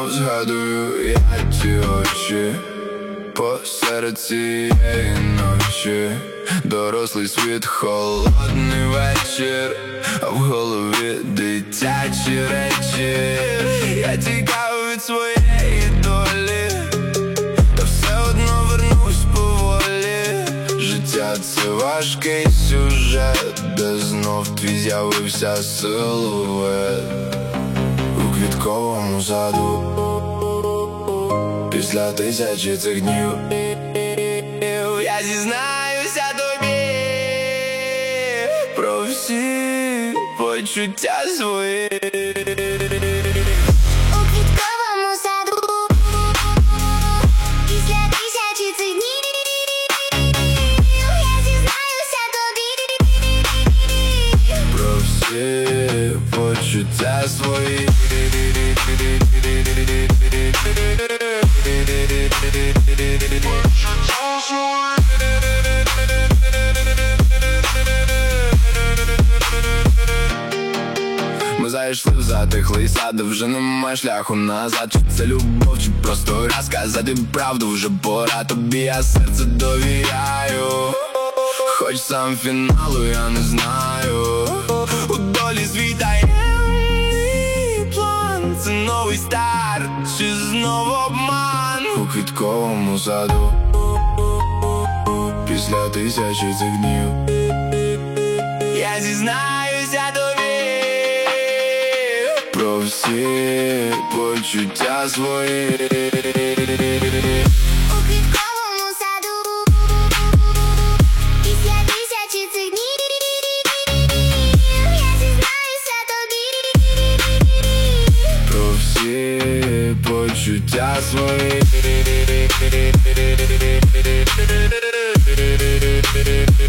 знов згадую я ті очі посеред цієї ночі. Дорослий світ, холодний вечір, а в голові дитячі речі. Я тікав від своєї долі, та все одно вернусь поволі. Життя — це важкий сюжет, де знов твій з'явився силует у квітковому саду. Після тисячі цих днів я зізнаюся тобі про всі почуття свої. У квітковому саду після тисячі цих днів я зізнаюся тобі Про всі почуття свої. Ми зайшли в затихлий сад, вже немає шляху назад. Чи це любов, чи просто розказати правду, вже пора тобі, я серце довіряю. Хоч сам фіналу я не знаю. У долі свій таємний план, це новий старт, чи знову обман. У квітковому саду після тисячі цих днів я зізнаюся тобі про всі почуття свої. у квітковому саду після тисячі цих днів я зізнаюся тобі Про всі почуття свої.